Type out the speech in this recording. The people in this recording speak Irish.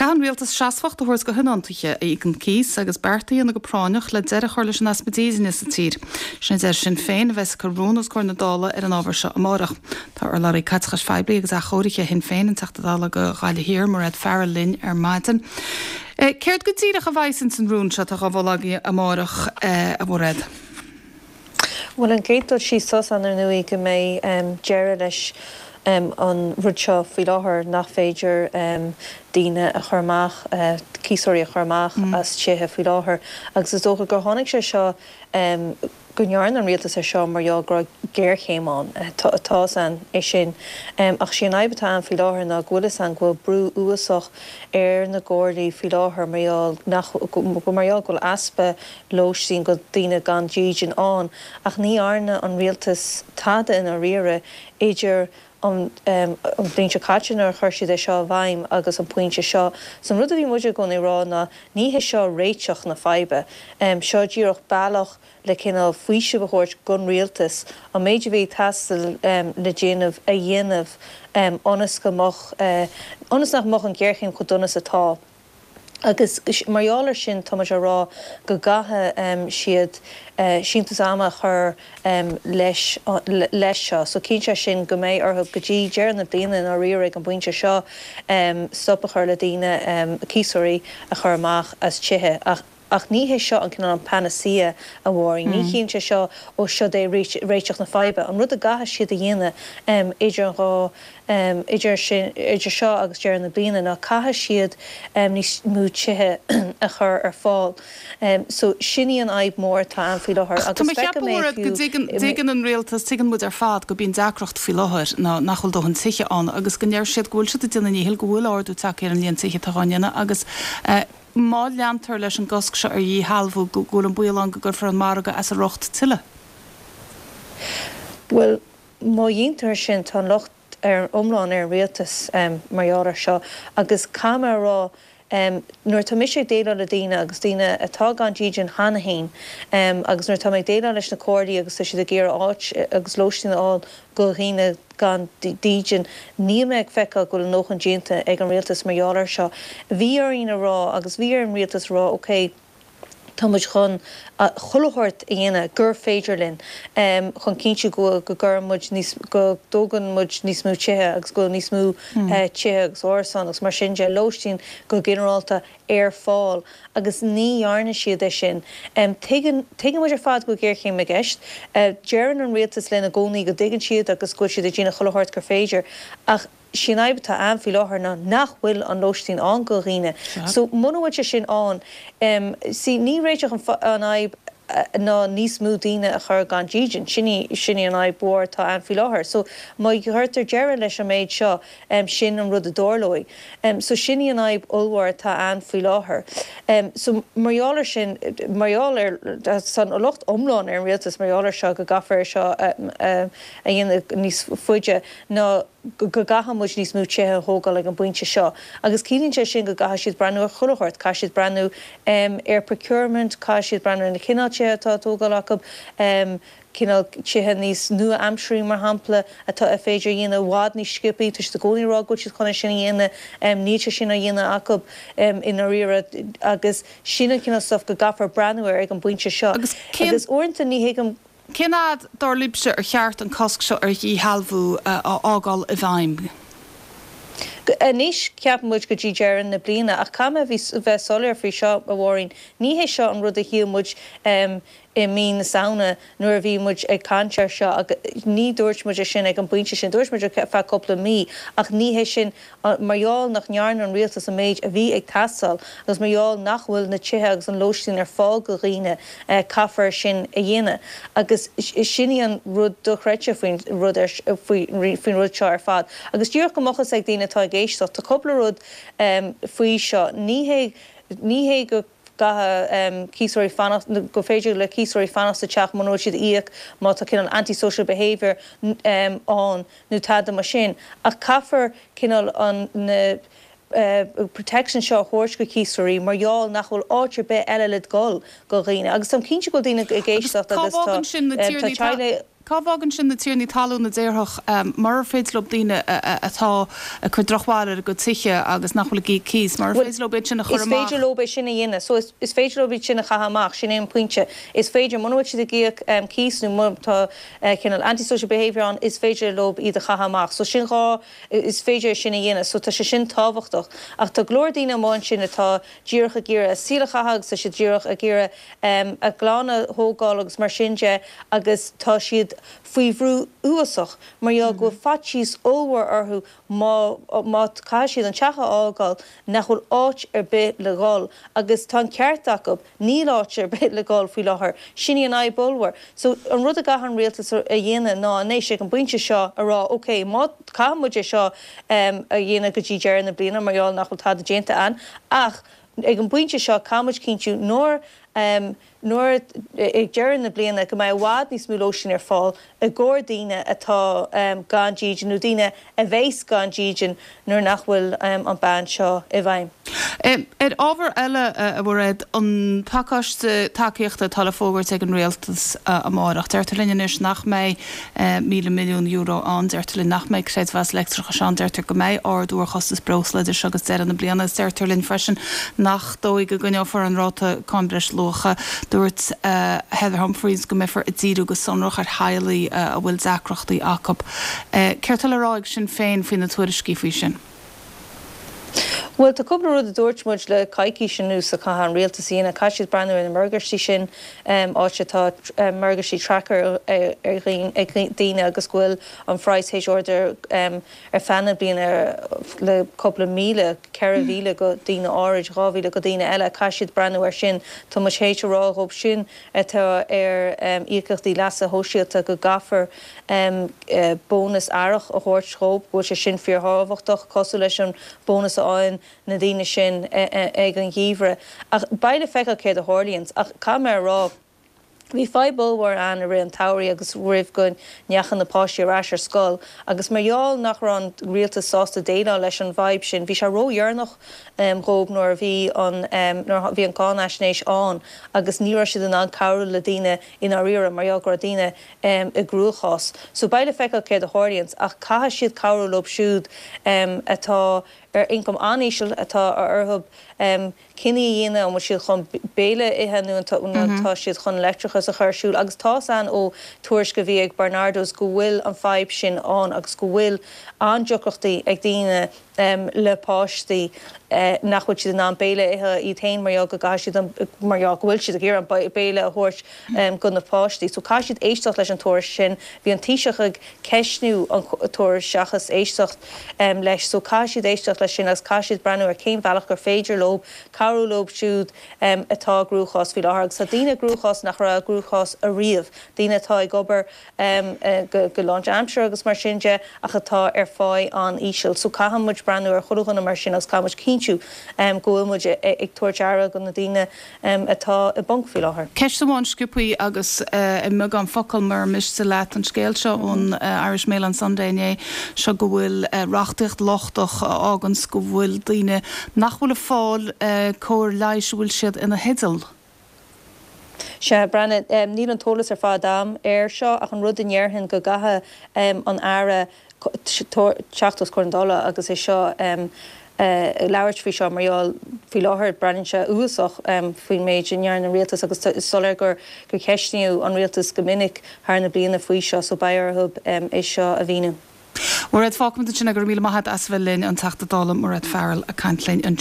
Gan rialtas seasfacht thuirs go hunantaige ag an cís agus bertaí an go práineach le deire chuir leis an aspadéisina sa tír. Sin sin féin bheits corrónas chuir na dála ar an ábhar seo amárach. Tá ar larí catchas feibli agus a chóiriche hin féin an teachtadála go gáile hir mar fear linn ar maidin. Céirt go tíireach a bhaisint san rún se a bhlágaí amárach a bhred. Well an géidir sí sos an nuí go mé deire leis an rudseo fi láthir nach féidir díine a churmach, císóirí a churmach as tithe fi láthir. Agus is dócha gur tháinig sé seo gonnearn an rialtas seo mar gra géir chéimán atá san é sin. Ach sin aibetá an fi láthir na ghuilas an go brú uasach na gcóirlaí fi láthir marall goil aspa lóisín go díine gan dígin an. Ach ní arna an rialtas tada in a riire idir an blinte catin ar chuirsiad é seo bhaim agus an pointe seo. San rud a bhí muidir go rá na níthe seo réiteach na feibe. Seo díoch bailach le cinál faoise bhthóirt gon rialtas a méidir bhí tastal le déanamh a dhéanamh onas nach moch an ggéirchéim chu dunas atá. Agus marall sin tá rá go gathe siad síntas ama chur leis seo. So cínte sin go méid arthb go dtí dear na bliana a riúigh an buinte seo stoppa chur le daoine císóirí a chur amach as tithe. Ach níhé seo an cinál an panacea a bhhaing. Ní cínte seo ó seo é réiteach na feibe. An rud a gathe siad a dhéine idir seo agus dear na bliana ná cathe siad níos mú tithe a chur ar fáil. So sinní an aib mór tá an fi láthir. Tá cheapúir go dtígan an rialtas tuigean mud ar fad go bíon deacrocht fi láthir ná nachholil do an tiche an agus go neir siad ghúil si duna níhil gohfuil áú take ar an líon tiche táhaine agus má leantar leis an gosc se ar dhí halbhú ggóil an buán go gur far an marga as a rocht tuile? Well, má dhéontar sin tá locht ar omláin ar rialtas marhearra seo agus camerará nuair tá mis sé déile le daine agus daine atá gan dígin hanahéin agus nuair tá méid déile leis na cóirdaí agus si a géar áit agus lóistín áil go híine gan dígin ní méid fecha go nóch an déanta ag an rialtas marhearra seo. Bhí ar ina rá agus bhí ar an rialtas rá ócé tá muid chun cholathirt a dhéine gur féidir linn chun cínte go gur muid go dógan muid níos mú tithe agus go níos mú tithe agus orsan agus mar sin de lóistín go generalta ar fáil agus ní dhearna siad é sin. Tuigeann muid ar fad go ggéirchéim me gceist, dearan an rialtas lena gcónaí go dtuigeann siad agus go siad a dtína cholathirt gur féidir ach sin aibetá an fi láthir ná nach bhfuil an lóistín an go riine. So mhaid sin an sí ní réiteach an aib ná níos mú daine a chur gan dígin sinní an aib bór tá an fi láthir. So má chuirtar deire leis an méid seo sin an rud a dórlói. So sinní an aib ulhhar tá an fi láthir. So marall sin marall san a locht omláin ar an rialtas marall seo go gafar seo a dhéanamh níos fuide ná go gaha muid níos mú tithe thógáil ag an buinte seo. Agus cílínte sin go gaha siad breanú a cholathirt, cá siad breanú ar procurement, cá siad breanú na cinál tithe atá tógáil acu cinál tithe níos nua amsrií mar hampla atá a féidir dhéanamh bhád níos scipaí tuis do gcónaí rá go siad chuna sin dhéanamh níte sin a dhéanamh acu ina riire agus sinna cinál stuff go gafar breanú ag an buinte seo. Agus orintanta ní héigem Cinad dar libse ar cheart an cosc seo ar dhí halbhú ágáil a bhaim? Níos ceapan muid go dtí dearan na bliana ach cama bheith solar fao seo a bhhaing. Ní hé seo an rud a hiú muid I mí na saona nuair a bhí muid ag cantear seo ní dúirt muid sin ag an buinte sin dúirt muid fe coppla mí ach ní hé sin marall nach nearn an rialtas a méid a bhí ag tastal agus marall nach bhfuil na tithe agus an lóistín ar fáil go riine caafar sin a dhéine agus sinní an rud dochreite faoin rud seo ar fad. Agus dúr go mochas ag daine tá géisteach tá coppla rud faoi seo ní hé go gatha císóirí fannas go féidir le císóirí fannas a teach manó siad íoc má tá cinál antisocial behaviour an nó tada mar sin. A caafar cinál an na protection seo thuirs go císóirí marall nach bhfuil áitir be eile le gol go riine. Agus sam cínte go dtíine géisteach agus tá Cábhagann sin na tíirní talú na déirthach mar féidslob daoine atá chu drochháir go tuiche agus nachfuil í cís mar féidslob sin Is féidir lobe sinna dhéine, so is féidir lobe sinna chahamach sin éon pointse. Is féidir manúid si gíag císnú mu tá cinnal antisocial behaviour an is féidir lob iad a chahamach. So sin rá is féidir sinna dhéine, so tá sé sin táhachtach. Ach tá glór daoine máin sin atá díoch a gíire síla chahag sa sé díoch a gíire a glána hógáil agus mar sinse agus tá siad faoihrú uasach mar go fatíos óhar orthú má caiisiad an teacha ágáil nachfuil áit bit le gáil agus tá ceartach up níl áit bit le gáil faoi láthair sinní an aibolhar. So an rud a gahan rialtas a dhéine ná nééis sé an buinte seo a rá oké má caimuide seo a dhéine go dtí dearan na bliana marall nachfuil tá a dénta an ach ag an buinte seo caimuid cinú nóir ag dearan na bliana go mbeidh bhád níos múló sin ar fáil a gcóir daoine atá gan díogen nó daoine a bhééis gan díogen nuair nachhfuil an ban seo i bhaim. Ábhar eile a bhfuid an takeáiste takeíochta talafógairt ag an réaltas amárach. Deirtalíonn is nach méid €1 milliún an deirtalíonn nach méid créadmhas leictreacha seán deirtar go méid ardúir chostas brosleidir agus deir na bliana deirtalíonn freisin nach dóigh go gneá for an ráta Conbris locha dúirt Heather Humphreys go mifar a díú go sonrach ar hailaí a bhfuil zacrochtaí acap. Ceirtal a ráig sin féin faoin na tuairiscí faoi sin. Well, tá cúpla rud a dúirtmuid le caiicí sin nús a chahan rialtas íana caiisiad breanú in margarsí sin áte tá margarsí tracker ar daoine agus bhfuil an Freight order ar fanna bíon le cúpla míle ceirmhíle go daoine áid ráhíle go daoine eile caiisiad breanú ar sin tá mu héite ráthób sin atá ar íochtaí leasa hóisialta go gafar bónus airach a thuirt tróp bhfuil sé sin fíorthbhachtach cosú leis an bónus áin na daoine sin ag an gíomhre. Ach baile fecha céad a Hórlíonn ach cá mar rá Bhí fáibulhar an a an tairí agus rih gon neachan na páistí arás ar scoil, agus marall nach ran rialtas sásta déile leis an bhaib sin, bhí se ródhearnach rób nóir bhí an cáneisnééis an, agus ní siad an an cabhra le daine ina riara marall gur daine i grúchás. So baile fecha céad a Hórlíonn ach caithe siad cabhra lob siúd atá ar incom aníisiil atá ar orthb cinní dhéine an siad chun béle ithe nuantá siad chun electrichas a chuirsúil agus tá an ó tuairis go bhí ag Bernardos go bhfuil an fáib sin an agus go bhfuil andeochtaí ag daine le páistí nachhuiid siad an béle ithe í tain marall go gaiisiad marall bhfuil siad a ggéar an béle a thuirt go na páistí. So caiisiad éisteach leis an tuairis sin, bhí an tíiseach ag ceisnú an tuairis seachas éisteach leis, so caiisiad éisteach leis sin agus caiisiad breanú ar céim bhealach gur féidir lob, carú lob siúd atá grúchás fi láthag. Sa daine grúchás nach ra grúchás a riamh, daine atá ag gobar go Launch Amshire agus mar sinse ach atá ar fáid an íseal. So caihamid breanú ar chudúchan mar sin agus caihamid cinú gohfuilmuid ag tuairteara go na daine atá i banc fi láthair. Ceist amháin sciúpaí agus i mug an focail mar mis sa leat an scéil seo ón Irish Mail an Sunday seo go bhfuil reachtaíocht lochtach ágans go bhfuil daine nach bhfuil a fáil cóir leiis bhfuil siad ina hédal. Se brenne níl an tólas ar fád dam ar seo ach an rud inhearthainn go gathe an aire teachtas chuindála agus é seo leirt fao seo marall fao láthair breann se uasach faoin méid inhearn an rialtas agus solar gur ceisniú an rialtas go minic thar na bliana faoi seo so bairthub é seo a bhíú. War het fágmanta sinna gur míle maithad as bhfuil linn an taachtadála mar fearil a cantlainn an